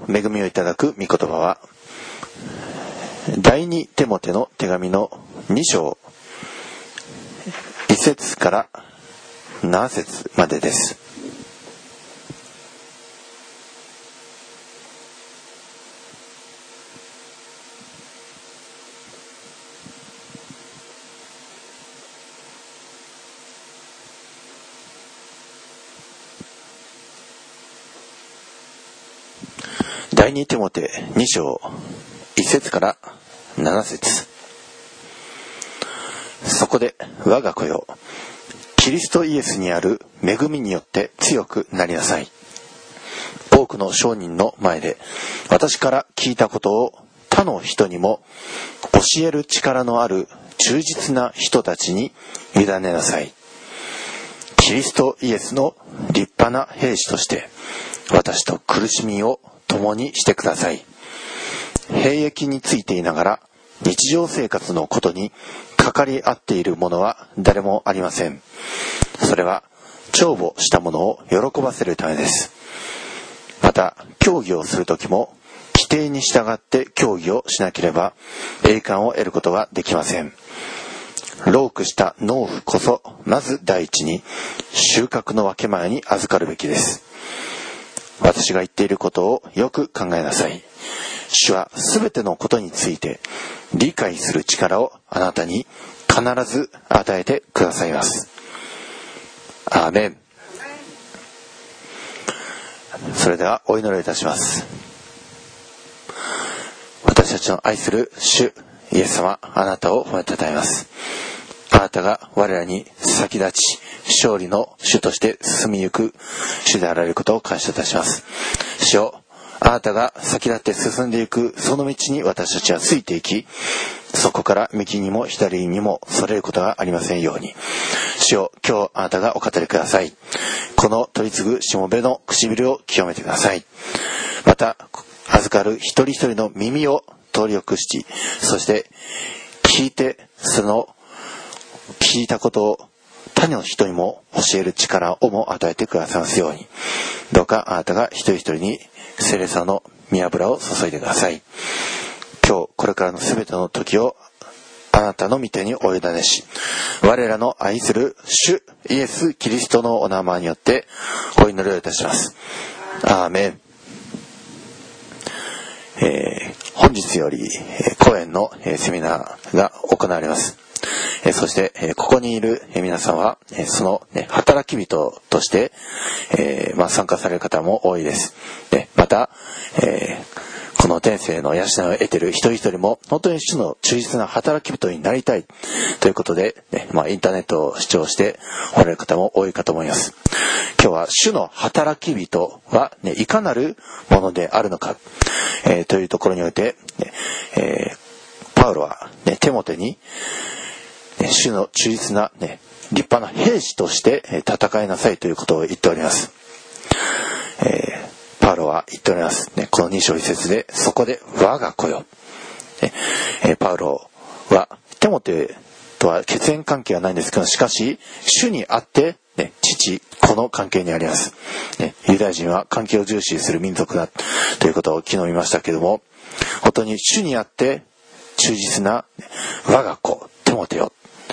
恵みをいただく御言葉は第二テモテの手紙の2章1節から7節までです。第二テモテ2章1節から7節。そこで我が子よ、キリストイエスにある恵みによって強くなりなさい。多くの証人の前で私から聞いたことを他の人にも教える力のある忠実な人たちに委ねなさい。キリストイエスの立派な兵士として私と苦しみを共にしてください。兵役についていながら日常生活のことにかかり合っている者は誰もありません。それは重宝した者を喜ばせるためです。また協議をするときも規定に従って協議をしなければ栄冠を得ることができません。労苦した農夫こそまず第一に収穫の分け前に預かるべきです。私が言っていることをよく考えなさい。主はすべてのことについて理解する力をあなたに必ず与えてくださいます。アーメン。それではお祈りをいたします。私たちの愛する主イエス様、あなたを褒めたたえます。あなたが我らに先立ち勝利の主として進みゆく主であられることを感謝いたします。主よ、あなたが先立って進んでいくその道に私たちはついていき、そこから右にも左にもそれることがありませんように。主よ、今日あなたがお語りください。この取り次ぐしもべの唇を清めてください。また預かる一人一人の耳を通りよくし、そして聞いてその聞いたことを他の人にも教える力をも与えてくださいますように。どうかあなたが一人一人に聖霊様の御油を注いでください。今日これからのすべての時をあなたの御手にお委ねし、我らの愛する主イエス・キリストのお名前によってお祈りをいたします。アーメン。本日より講演のセミナーが行われます。そしてここにいる皆さんはその働き人として参加される方も多いです。またこの天性の養いを得ている一人一人も本当に主の忠実な働き人になりたいということでインターネットを視聴しておられる方も多いかと思います。今日は主の働き人はいかなるものであるのかというところにおいてパウロはテモテに主の忠実な立派な兵士として戦いなさいということを言っております。パウロは言っております。この2章1節で、そこで我が子よ。パウロはテモテとは血縁関係はないんですけど、しかし主にあって父子の関係にあります。ユダヤ人は関係を重視する民族だということを昨日見ましたけども、本当に主にあって忠実な我が子テモテよ。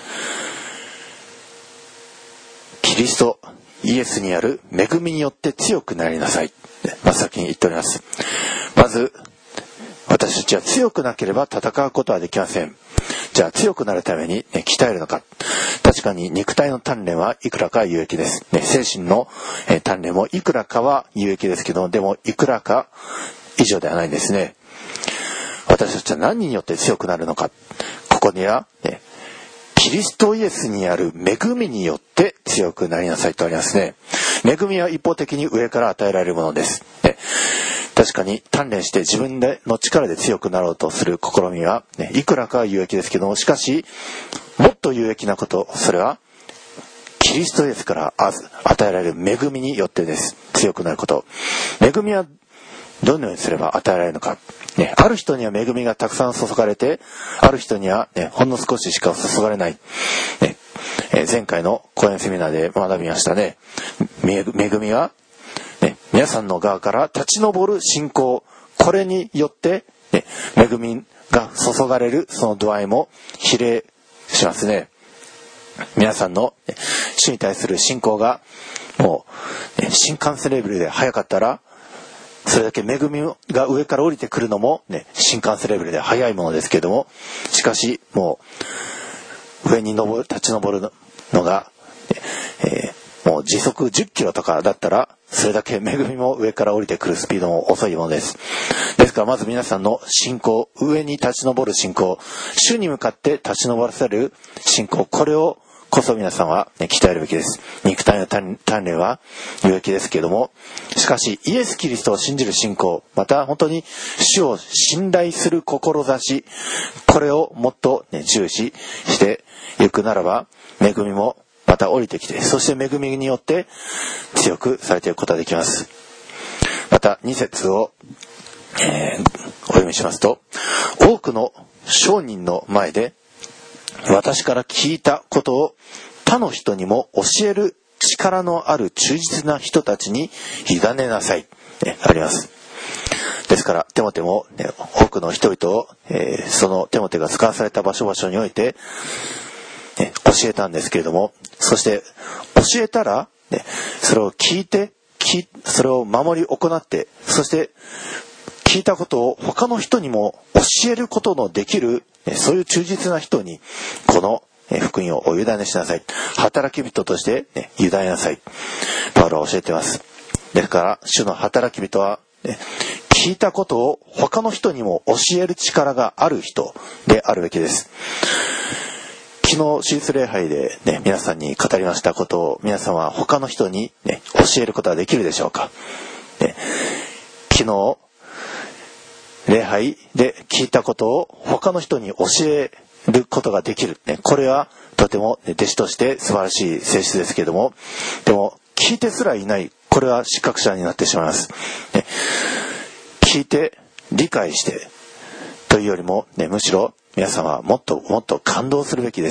キリストイエスにある恵みによって強くなりなさい。先に言っております。まず私たちは強くなければ戦うことはできません。じゃあ強くなるために、鍛えるのか。確かに肉体の鍛錬はいくらか有益です。精神の鍛錬もいくらかは有益ですけど、でもいくらか以上ではないんですね。私たちは何によって強くなるのか。ここには、キリストイエスにある恵みによって強くなりなさいとありますね。恵みは一方的に上から与えられるものです。確かに鍛錬して自分の力で強くなろうとする試みは、いくらかは有益ですけども、しかしもっと有益なこと、それはキリストイエスから与えられる恵みによってです。強くなること。恵みはどのようにすれば与えられるのか。ある人には恵みがたくさん注がれて、ある人には、ほんの少ししか注がれない。前回の講演セミナーで学びましたね。恵みは、皆さんの側から立ち上る信仰、 これによって、恵みが注がれるその度合いも比例しますね。皆さんの主に対する信仰がもう新幹線レベルで速かったら、それだけ恵みが上から降りてくるのも、新幹線レベルで速いものですけれども、しかしもう上に立ち上るのが、もう時速10キロとかだったら、それだけ恵みも上から降りてくるスピードも遅いものです。ですからまず皆さんの信仰、上に立ち上る信仰、主に向かって立ち上らせる信仰、これをこそ皆さんは、鍛えるべきです。肉体の鍛錬は有益ですけれども、しかしイエス・キリストを信じる信仰、また本当に主を信頼する志、これをもっと、重視していくならば、恵みもまた降りてきて、そして恵みによって強くされていくことができます。また2節を、お読みしますと、多くの商人の前で私から聞いたことを他の人にも教える力のある忠実な人たちに委ねなさい、あります。ですからテモテも、多くの人々を、そのテモテが使わされた場所において、教えたんですけれども、そして教えたら、それを聞いてそれを守り行って、そして聞いたことを他の人にも教えることのできる、そういう忠実な人にこの福音をお委ねしなさい。働き人として、委ねなさい。パウロは教えています。ですから主の働き人は、聞いたことを他の人にも教える力がある人であるべきです。昨日手術礼拝で、皆さんに語りましたことを皆さんは他の人に、教えることができるでしょうか。昨日礼拝で聞いたことを他の人に教えることができる、これはとても弟子として素晴らしい性質ですけれども、でも聞いてすらいない、これは失格者になってしまいます。聞いて理解してというよりも、むしろ皆さんはもっともっと感動するべきです。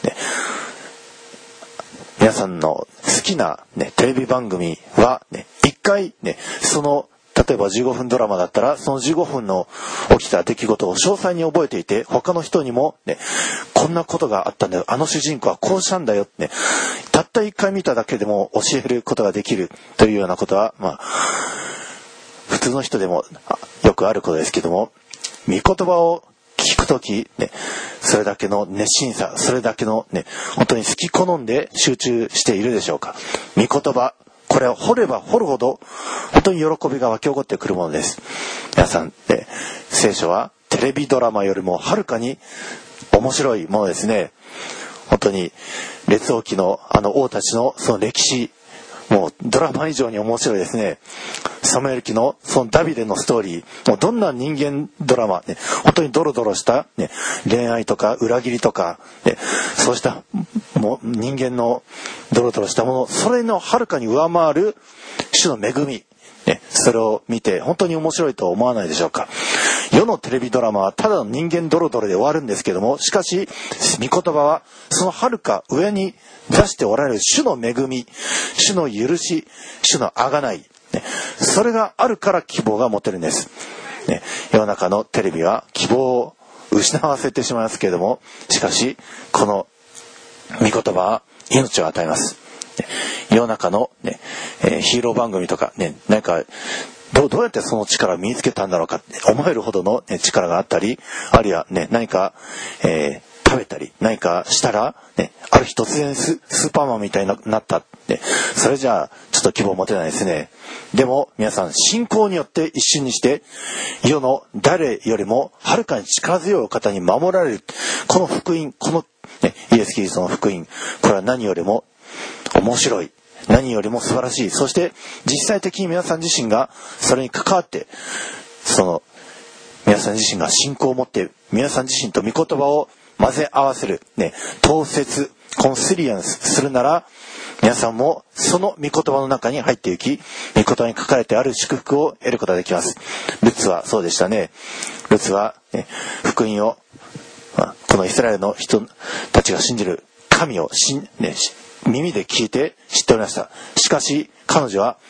皆さんの好きな、テレビ番組は、一回、その例えば15分ドラマだったら、その15分の起きた出来事を詳細に覚えていて、他の人にも、こんなことがあったんだよ、あの主人公はこうしたんだよ、たった一回見ただけでも教えることができるというようなことは、普通の人でもよくあることですけども、御言葉を聞くとき、それだけの熱心さ、それだけの、本当に好き好んで集中しているでしょうか。御言葉、これを掘れば掘るほど本当に喜びが湧き起こってくるものです。皆さん、聖書はテレビドラマよりもはるかに面白いものですね。本当に列王記の王たちのその歴史、もうドラマ以上に面白いですね。サムエル記のそのダビデのストーリー、もうどんな人間ドラマ、本当にドロドロした、恋愛とか裏切りとか、そうしたもう人間のドロドロしたもの、それのはるかに上回る主の恵み、それを見て本当に面白いと思わないでしょうか。世のテレビドラマはただの人間ドロドロで終わるんですけども、しかし御言葉はそのはるか上に出しておられる主の恵み、主の許し、主の贖い、それがあるから希望が持てるんです。世の中のテレビは希望を失わせてしまいますけれども、しかしこの御言葉は命を与えます。世の中の、ヒーロー番組とか、何かどうやってその力を身につけたんだろうかって思えるほどの、力があったり、あるいは、何か、食べたり何かしたら、ある日突然スーパーマンみたいになった、それじゃあちょっと希望持てないですね。でも皆さん、信仰によって一瞬にして世の誰よりもはるかに力強いお方に守られる、この福音、この、イエス・キリストの福音、これは何よりも面白い、何よりも素晴らしい。そして実際的に皆さん自身がそれに関わって、その皆さん自身が信仰を持って皆さん自身と御言葉を混ぜ合わせる、統摂、コンシリアンスするなら、皆さんもその御言葉の中に入っていき、御言葉に書かれてある祝福を得ることができます。ルツはそうでしたね。ルツは、福音を、このイスラエルの人たちが信じる神を耳で聞いて知っておりました。しかし彼女は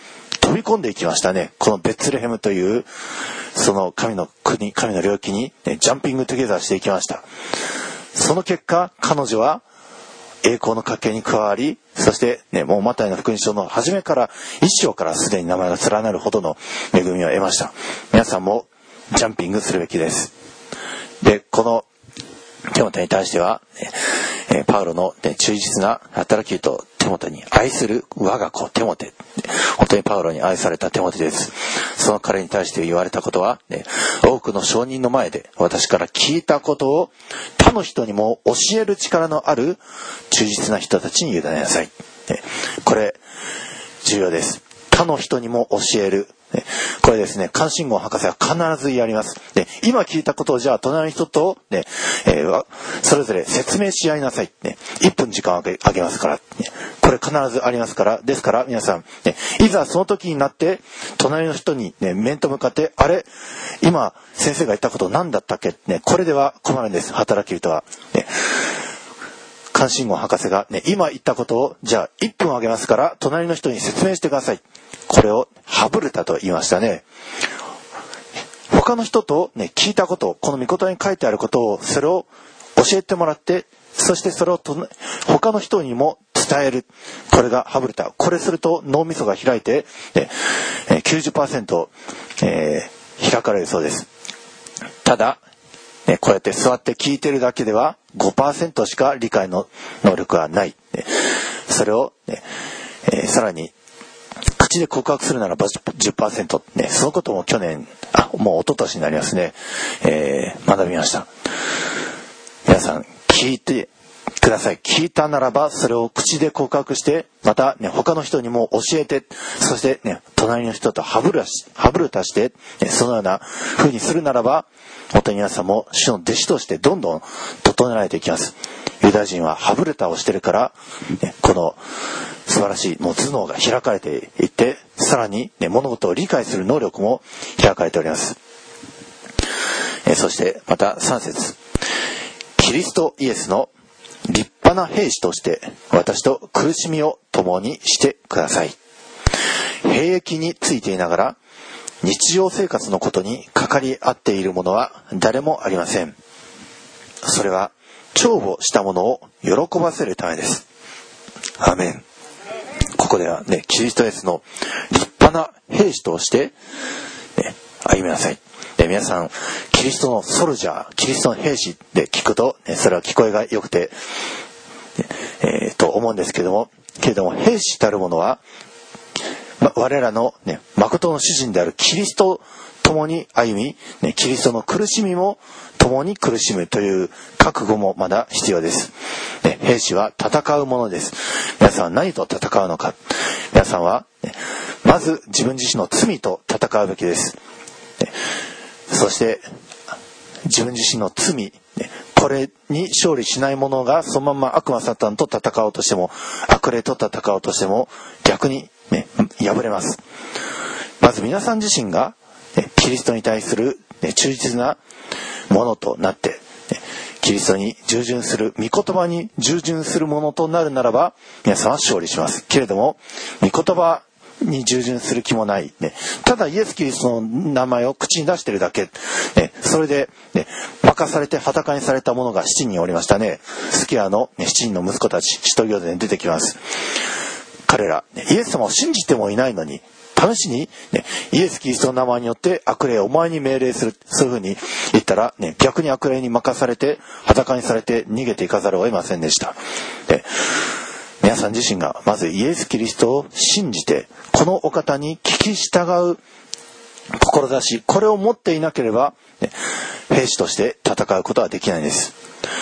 飛び込んでいきましたね。このベツレヘムというその神の国、神の領域に、ジャンピングトゥゲザーしていきました。その結果、彼女は栄光の家系に加わり、そしてね、もうマタイの福音書の初めから一章からすでに名前が連なるほどの恵みを得ました。皆さんもジャンピングするべきです。で、このテモテに対しては、パウロの、忠実な働き人テモテに愛する我が子テモテ、本当にパウロに愛されたテモテです。その彼に対して言われたことは、多くの証人の前で私から聞いたことを他の人にも教える力のある忠実な人たちに委ねなさい。これ重要です。他の人にも教える。これですね、関心号博士は必ずやります。で、今聞いたことをじゃあ隣の人と、それぞれ説明し合いなさい。1分時間あげますから。これ必ずありますから。ですから皆さん、いざその時になって隣の人に、面と向かって、あれ今先生が言ったこと何だったっけ、これでは困るんです。働き人は。関心号博士が、今言ったことをじゃあ1分あげますから隣の人に説明してください。これをハブルタと言いましたね。他の人と、聞いたことを、この御言葉に書いてあることを、それを教えてもらって、そしてそれを他の人にも伝える。これがハブルタ。これすると脳みそが開いて、90%、開かれるそうです。ただ、こうやって座って聞いてるだけでは 5% しか理解の能力はない。それを、さらに口で告白するならば 10%、そのことも去年、もう一昨年になりますね、学びました。皆さん聞いてください。聞いたならばそれを口で告白して、また、他の人にも教えて、そして、隣の人とハブルタして、そのような風にするならば、本当に皆さんも主の弟子としてどんどん整えられていきます。ユダヤ人はハブルタをしてるから、この素晴らしいもう頭脳が開かれていって、さらに、物事を理解する能力も開かれております。そしてまた3節、キリストイエスの立派な兵士として私と苦しみを共にしてください。兵役についていながら日常生活のことにかかり合っている者は誰もありません。それは重宝したものを喜ばせるためです。アーメン。ここではね、キリストイエスの立派な兵士として、歩みなさい。で、皆さんキリストのソルジャー、キリストの兵士で聞くと、それは聞こえが良くて、と思うんですけれども兵士たるものは、我らの、誠の主人であるキリストと共に歩み、キリストの苦しみも共に苦しむという覚悟もまだ必要です。兵士は戦うものです。皆さんは何と戦うのか。皆さんはまず自分自身の罪と戦うべきです。そして自分自身の罪、これに勝利しない者がそのまま悪魔サタンと戦おうとしても、悪霊と戦おうとしても逆に、敗れます。まず皆さん自身が、キリストに対する、忠実なものとなって、キリストに従順する、御言葉に従順するものとなるならば皆さんは勝利します。けれども御言葉に従順する気もない、ただイエス・キリストの名前を口に出しているだけ、それで、任されて裸にされた者が7人おりましたね。スキアの7人の息子たち、使徒行伝に出てきます。彼らイエス様を信じてもいないのに試しに、イエス・キリストの名前によって悪霊をお前に命令する、そういうふうに言ったら、逆に悪霊に任されて裸にされて逃げていかざるを得ませんでした。皆さん自身がまずイエス・キリストを信じて、このお方に聞き従う志、これを持っていなければ、兵士として戦うことはできないんです。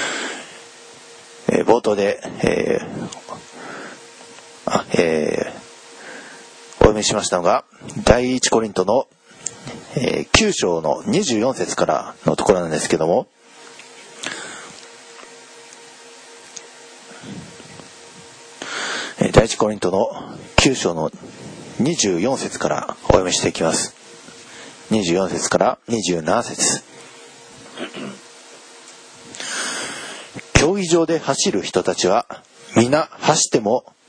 冒頭で、お読みしましたのが第一コリントの、9章の24節からのところなんですけども、第一コリントの9章の24節からお読みしていきます。24節から27節。競技場で走る人たちは皆走っても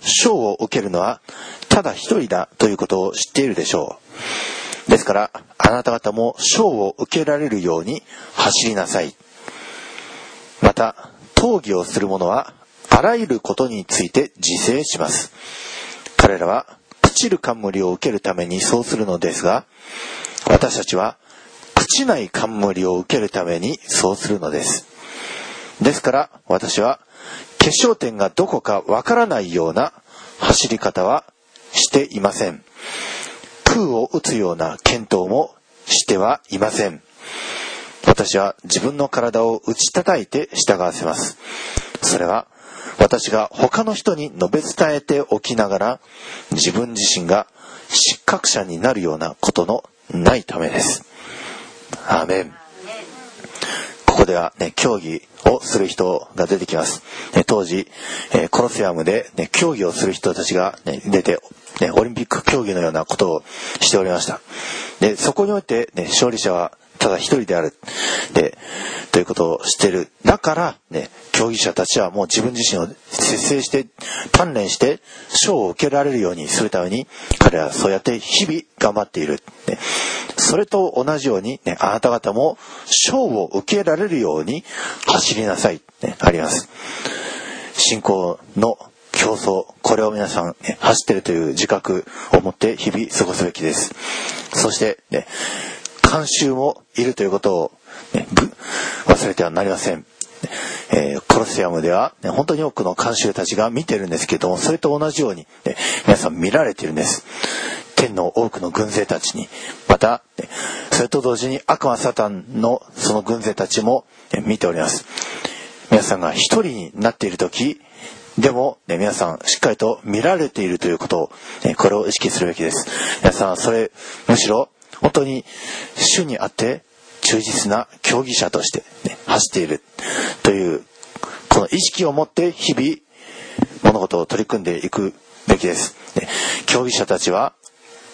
賞を受けるのはただ一人だということを知っているでしょう。ですからあなた方も賞を受けられるように走りなさい。また討議をする者はあらゆることについて自制します。彼らは朽ちる冠を受けるためにそうするのですが、私たちは朽ちない冠を受けるためにそうするのです。ですから私は決勝点がどこかわからないような走り方はしていません。空を打つような検討もしてはいません。私は自分の体を打ち叩いて従わせます。それは私が他の人に述べ伝えておきながら自分自身が失格者になるようなことのないためです。アーメン。ここではね、競技をする人が出てきます。当時コロセアムで、ね、競技をする人たちが、ね、出て、ね、オリンピック競技のようなことをしておりました。でそこにおいて、ね、勝利者はただ一人であるということをしている。だから、ね、競技者たちはもう自分自身を節制して鍛錬して賞を受けられるようにするために彼らはそうやって日々頑張っている、ね、それと同じように、ね、あなた方も賞を受けられるように走りなさい、ね、あります。信仰の競争、これを皆さん、ね、走っているという自覚を持って日々過ごすべきです。そして、ね、観衆もいるということを、ね、忘れてはなりません。コロセアムでは、ね、本当に多くの観衆たちが見ているんですけれども、それと同じように、ね、皆さん見られているんです。天の多くの軍勢たちに、また、ね、それと同時に悪魔サタンのその軍勢たちも、ね、見ております。皆さんが一人になっている時でも、ね、皆さんしっかりと見られているということを、ね、これを意識するべきです。皆さんはそれむしろ本当に主にあって忠実な競技者として、ね、走っているというこの意識を持って日々物事を取り組んでいくべきです。ね、競技者たちは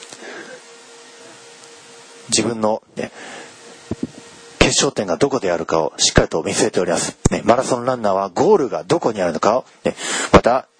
自分の、ね、決勝点がどこであるかをしっかりと見据えております。ね、マラソンランナーはゴールがどこにあるのかを、ね、また、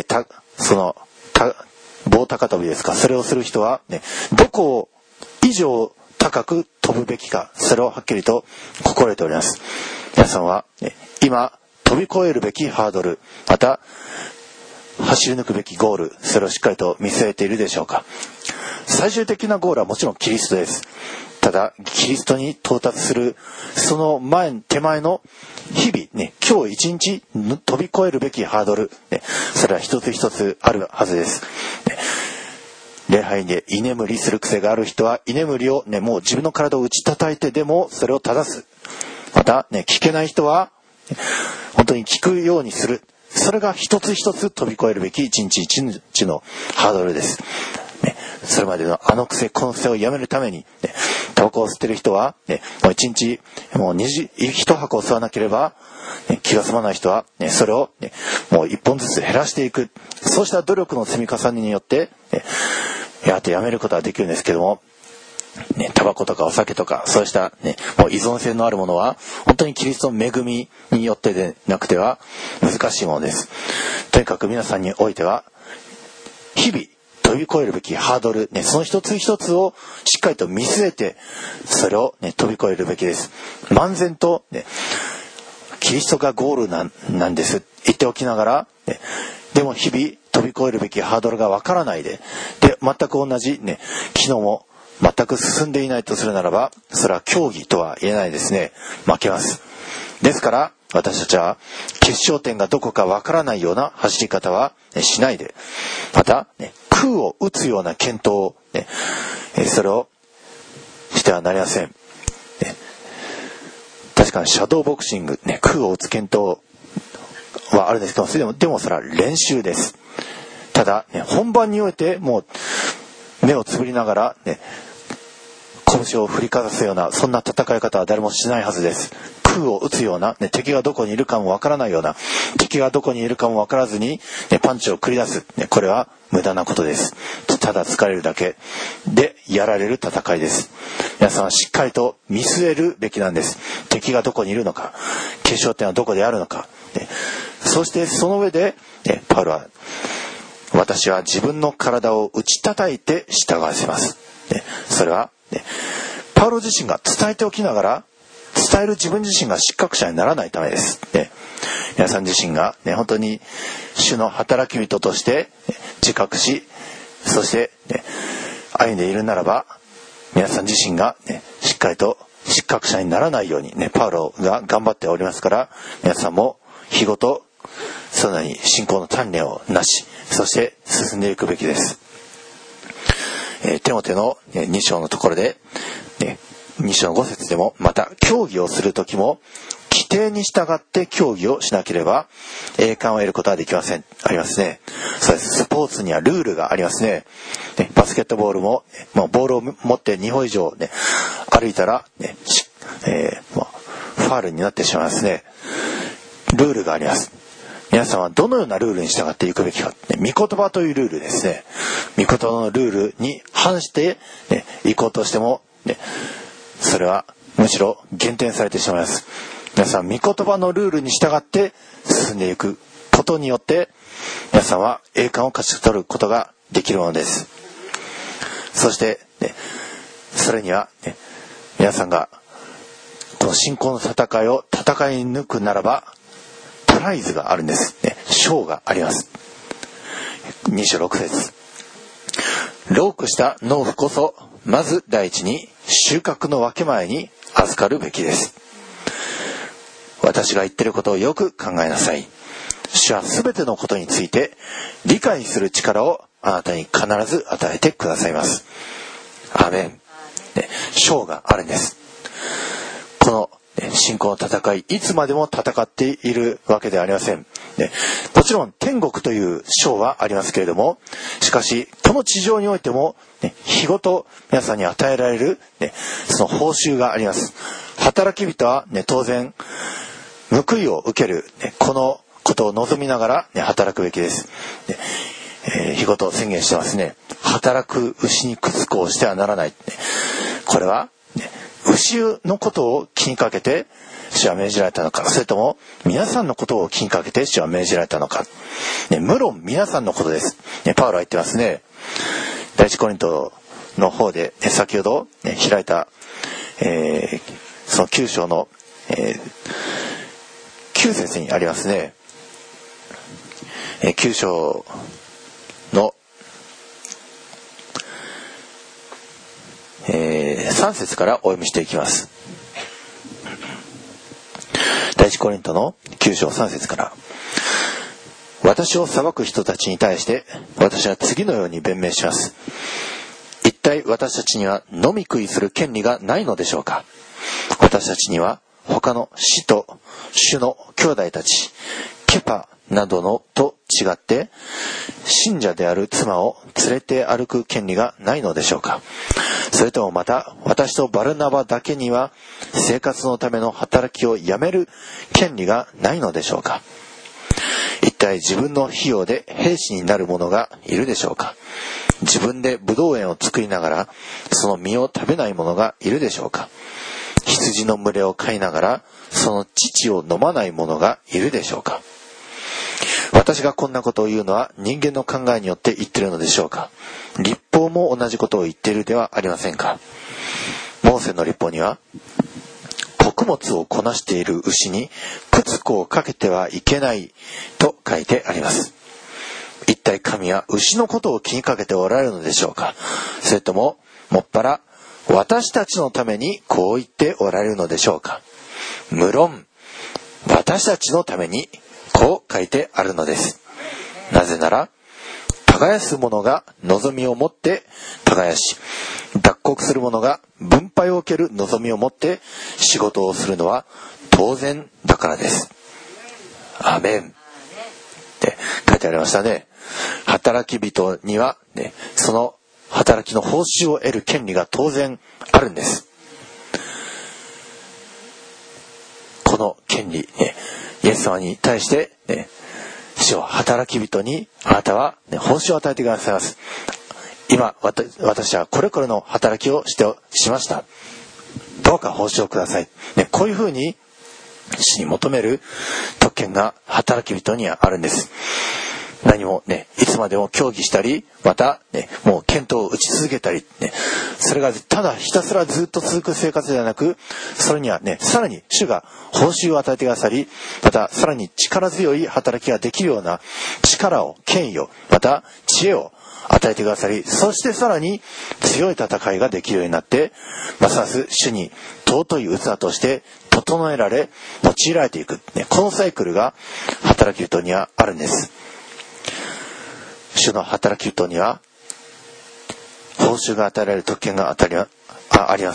棒高跳びですか、それをする人は、ね、どこを以上高く飛ぶべきか、それをはっきりと心得ております。皆さんは、ね、今飛び越えるべきハードル、また走り抜くべきゴール、それをしっかりと見据えているでしょうか。最終的なゴールはもちろんキリストです。ただキリストに到達するその手前の日々、ね、今日一日飛び越えるべきハードル、ね、それは一つ一つあるはずです。ね、礼拝で居眠りする癖がある人は居眠りを、ね、もう自分の体を打ち叩いてでもそれを正す。また、ね、聞けない人は、ね、本当に聞くようにする。それが一つ一つ飛び越えるべき一日一日のハードルです。ね、それまでのあの癖この癖をやめるために、ね、タバコを吸ってる人は、ね、もう一日もう一箱を吸わなければ、ね、気が済まない人は、ね、それを、ね、もう一本ずつ減らしていく。そうした努力の積み重ねによって、ね、あとやめることはできるんですけども、ね、タバコとかお酒とかそうした、ね、もう依存性のあるものは本当にキリストの恵みによってでなくては難しいものです。とにかく皆さんにおいては日々飛び越えるべきハードル、ね、その一つ一つをしっかりと見据えてそれを、ね、飛び越えるべきです。漫然と、ね、キリストがゴールなんです言っておきながら、ね、でも日々飛び越えるべきハードルがわからないで全く同じ、ね、昨日も全く進んでいないとするならばそれは競技とは言えないですね。負けます。ですから私たちは決勝点がどこかわからないような走り方はしないで、また、ね、空を打つような検討を、ね、それをしてはなりません。ね、確かにシャドーボクシング、ね、空を打つ検討はあるんですけど、でもそれは練習です。ただ、ね、本番においてもう目をつぶりながら、ね、拳を振りかざすようなそんな戦い方は誰もしないはずです。空を打つような、ね、敵がどこにいるかもわからないような、敵がどこにいるかもわからずに、ね、パンチを繰り出す、ね、これは無駄なことです。ただ疲れるだけでやられる戦いです。皆さんはしっかりと見据えるべきなんです。敵がどこにいるのか、決勝点はどこであるのか、ね、そしてその上で、ね、パウロは私は自分の体を打ち叩いて従わせます。それは、パウロ自身が伝えておきながら、伝える自分自身が失格者にならないためです。皆さん自身が、本当に主の働き人として自覚し、そして、歩んでいるならば、皆さん自身が、しっかりと失格者にならないように、パウロが頑張っておりますから、皆さんも日ごとそのように信仰の鍛錬をなし、そして進んでいくべきです。テモテの2章のところで、2章の5節でも、また競技をするときも規定に従って競技をしなければ栄冠を得ることはできません。ありますね。そうです。スポーツにはルールがありますね。バスケットボールも、ボールを持って2歩以上、歩いたら、ファウルになってしまいますね。ルールがあります。皆さんはどのようなルールに従っていくべきか。御言葉というルールですね。御言葉のルールに反して、行こうとしても、それはむしろ減点されてしまいます。皆さん、御言葉のルールに従って進んでいくことによって、皆さんは栄冠を勝ち取ることができるものです。そして、それには、皆さんがこの信仰の戦いを戦い抜くならば、プライズがあるんです。賞があります。2章6節。ロークした農夫こそ、まず第一に収穫の分け前に預かるべきです。私が言っていることをよく考えなさい。主はすべてのことについて理解する力をあなたに必ず与えてくださいます。アーメン。賞があるんです。この信仰の戦い、いつまでも戦っているわけではありません。もちろん天国という賞はありますけれども、しかしこの地上においても、日ごと皆さんに与えられる、その報酬があります。働き人は、当然報いを受ける、このことを望みながら、働くべきです。日ごと宣言してますね。働く牛に靴子をしてはならない。これは、牛のことを気にかけて主は命じられたのか、それとも皆さんのことを気にかけて主は命じられたのか。無論皆さんのことです。パウロは言ってますね。第一コリントの方で、先ほど、開いた、その9章の、9節にありますね。9章の、3節からお読みしていきます。第一コリントの9章3節から。私を裁く人たちに対して私は次のように弁明します。一体私たちには飲み食いする権利がないのでしょうか。私たちには他の使徒、主の兄弟たち、ケパなどのと違って信者である妻を連れて歩く権利がないのでしょうか。それともまた私とバルナバだけには生活のための働きをやめる権利がないのでしょうか。一体自分の費用で兵士になる者がいるでしょうか。自分でブドウ園を作りながらその実を食べない者がいるでしょうか。羊の群れを飼いながらその乳を飲まない者がいるでしょうか。私がこんなことを言うのは人間の考えによって言っているのでしょうか。律法も同じことを言っているではありませんか。モーセの律法には穀物をこなしている牛に靴子をかけてはいけないと書いてあります。一体神は牛のことを気にかけておられるのでしょうか。それとももっぱら私たちのためにこう言っておられるのでしょうか。無論私たちのためにこう書いてあるのです。なぜなら耕す者が望みを持って耕し、脱穀する者が分配を受ける望みを持って仕事をするのは当然だからです。アーメンって書いてありましたね。働き人には、その働きの報酬を得る権利が当然あるんです。この権利、イエス様に対して、主を働き人にあなたは、報酬を与えてくださいます。今私はこれこれの働きをしました。どうか報酬をください。こういうふうに主に求める特権が働き人にはあるんです。 何もね、いつまでも協議したり、またね、もう検討を打ち続けたりね、それがただひたすらずっと続く生活ではなく、それにはね、さらに主が報酬を与えてくださり、またさらに力強い働きができるような力を、権威を、また知恵を与えてくださり、そしてさらに強い戦いができるようになって、ますます主に尊い器として整えられ、用いられていく、ね、このサイクルが働き人にはあるんです。主の働き人には報酬が与えられる特権があります。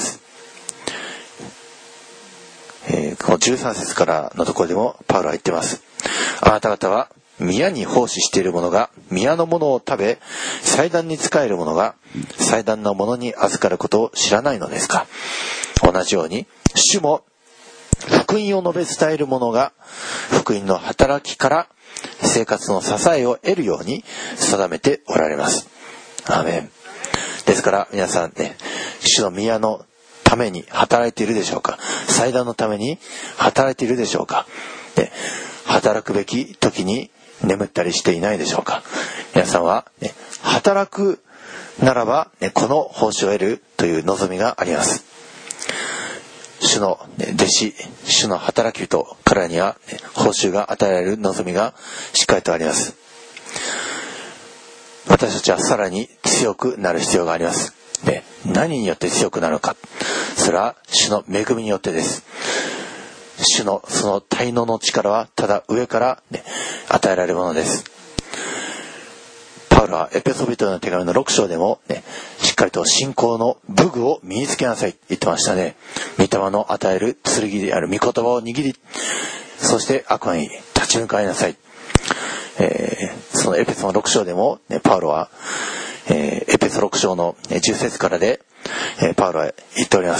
この13節からのところでもパウロは言っています。あなた方は宮に奉仕している者が宮のものを食べ、祭壇に仕える者が祭壇のものに預かることを知らないのですか。同じように主も福音を述べ伝える者が福音の働きから生活の支えを得るように定めておられます。アーメン。ですから皆さんね、主の宮のために働いているでしょうか。祭壇のために働いているでしょうか。で、働くべき時に眠ったりしていないでしょうか。皆さんは、ね、働くならば、ね、この報酬を得るという望みがあります。主の弟子、主の働き人、彼らには報酬が与えられる望みがしっかりとあります。私たちはさらに強くなる必要があります。で、何によって強くなるのか。それは主の恵みによってです。主のその滞納の力はただ上から、ね、与えられるものです。パウロはエペソビトへの手紙の6章でも、ね、しっかりと信仰の武具を身につけなさいって言ってましたね。御霊の与える剣である御言葉を握り、そして悪魔に立ち向かいなさい。そのエペソの6章でも、ね、パウロは、エペソ6章の10節からで、パウロは言っております。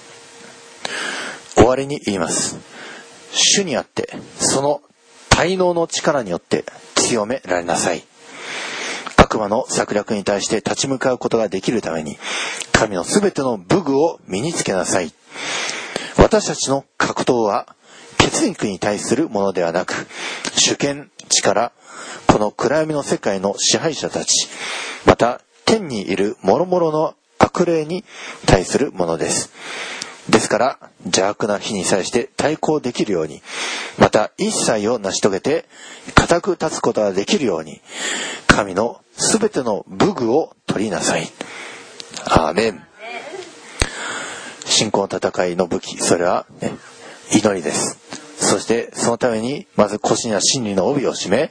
終わりに言います。主にあってその滞納の力によって強められなさい。悪魔の策略に対して立ち向かうことができるために神のすべての武具を身につけなさい。私たちの格闘は血肉に対するものではなく、主権、力、この暗闇の世界の支配者たち、また天にいる諸々の悪霊に対するものです。ですから邪悪な日に際して対抗できるように、また一切を成し遂げて固く立つことができるように、神のすべての武具を取りなさい。アーメン。信仰の戦いの武器、それは、ね、祈りです。そしてそのためにまず腰には真理の帯を締め、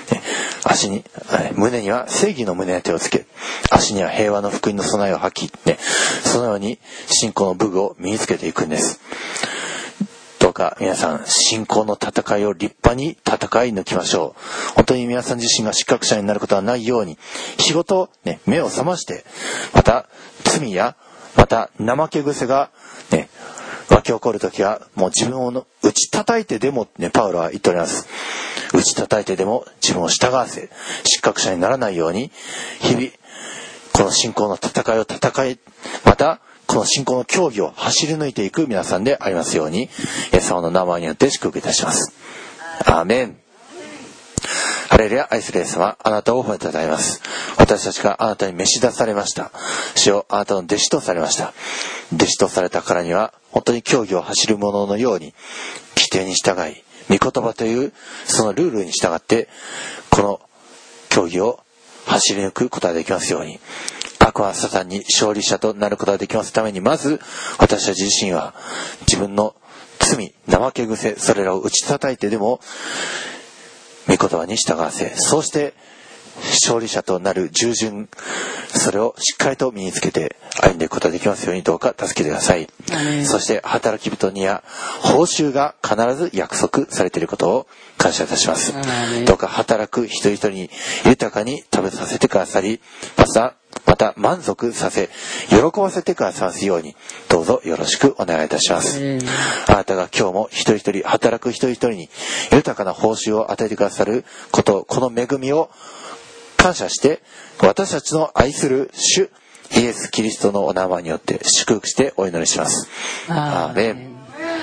胸には正義の胸当てをつけ、足には平和の福音の備えを吐き、ね、そのように信仰の武具を身につけていくんです。どうか皆さん、信仰の戦いを立派に戦い抜きましょう。本当に皆さん自身が失格者になることはないように、日ごと、ね、目を覚まして、また罪やまた怠け癖が、ね、湧き起こるときはもう自分を打ち叩いてでも、ね、パウロは言っております。打ち叩いてでも自分を従わせ、失格者にならないように日々この信仰の戦いを戦い、またこの信仰の競技を走り抜いていく皆さんでありますように、イエス様の名前によって祝福いたします。アーメン。ハレルヤ。愛するイエス様、あなたを褒めたたえます。私たちがあなたに召し出されました。主をあなたの弟子とされました。弟子とされたからには本当に競技を走る者のように規定に従い、御言葉というそのルールに従ってこの競技を走り抜くことができますように、悪魔サタンに勝利者となることができますために、まず私たち自身は自分の罪、怠け癖、それらを打ち叩いてでも御言葉に従わせ、そうして勝利者となる従順、それをしっかりと身につけて歩んでいくことができますように、どうか助けてください。そして働き人には報酬が必ず約束されていることを感謝いたします。どうか働く一人一人に豊かに食べさせてくださり、また満足させ、喜ばせてくださいますように、どうぞよろしくお願いいたします。あなたが今日も一人一人、働く一人一人に豊かな報酬を与えてくださること、この恵みを感謝して、私たちの愛する主イエス・キリストのお名前によって祝福してお祈りします。アーメン。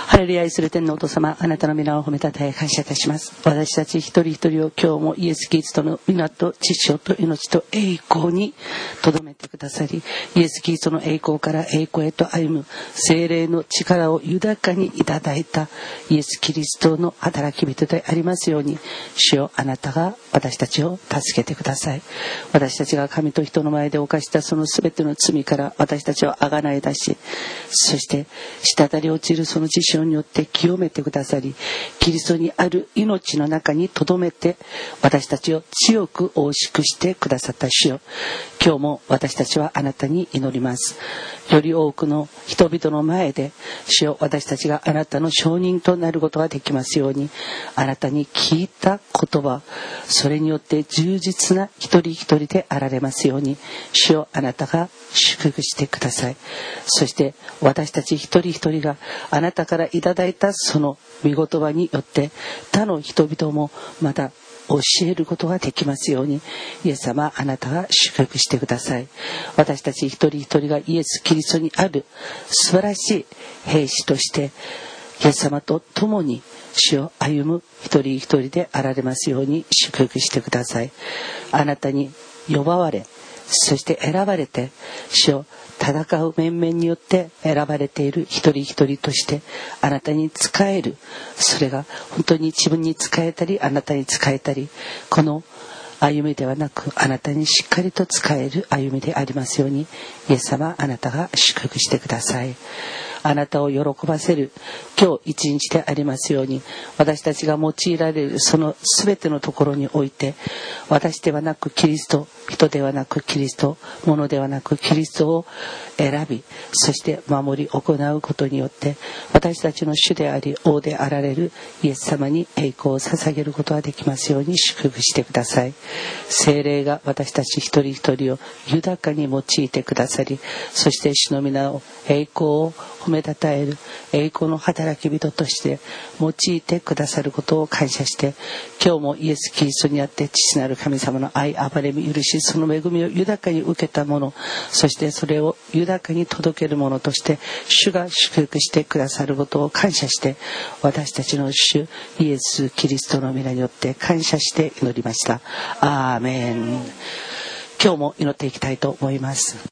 ハレルヤ、愛する天のお父様、あなたの皆を褒めたたえ感謝いたします。私たち一人一人を今日もイエス・キリストの皆と知性と命と栄光に留めてくださり、イエス・キリストの栄光から栄光へと歩む聖霊の力を豊かにいただいたイエス・キリストの働き人でありますように、主よ、あなたが私たちを助けてください。私たちが神と人の前で犯したその全ての罪から私たちをあがない出し、そして滴り落ちるその知性によって清めてくださり、キリストにある命の中に留めて私たちを強く大しくしてくださった主よ、今日も私たちはあなたに祈ります。より多くの人々の前で主よ、私たちがあなたの証人となることができますように、あなたに聞いた言葉、それによって充実な一人一人であられますように、主よ、あなたが祝福してください。そして私たち一人一人があなたからいただいたその御言葉によって他の人々もまた教えることができますように、イエス様、あなたが祝福してください。私たち一人一人がイエス・キリストにある素晴らしい兵士としてイエス様と共に主を歩む一人一人であられますように祝福してください。あなたに呼ばわれ、そして選ばれて主を戦う面々によって選ばれている一人一人としてあなたに仕える、それが本当に自分に仕えたりあなたに仕えたり、この歩みではなくあなたにしっかりと仕える歩みでありますように、イエス様、あなたが祝福してください。あなたを喜ばせる今日一日でありますように、私たちが用いられるその全てのところにおいて、私ではなくキリスト、人ではなくキリスト、物ではなくキリストを選び、そして守り行うことによって私たちの主であり王であられるイエス様に栄光を捧げることができますように祝福してください。聖霊が私たち一人一人を豊かに用いてくださり、そして主の皆を栄光を褒めたたえる栄光の働き人として用いてくださることを感謝して、今日もイエス・キリストにあって父なる神様の愛、憐れみ、許し、その恵みを豊かに受けたもの、そしてそれを豊かに届けるものとして主が祝福してくださることを感謝して、私たちの主イエス・キリストの皆によって感謝して祈りました。アーメン。今日も祈っていきたいと思います。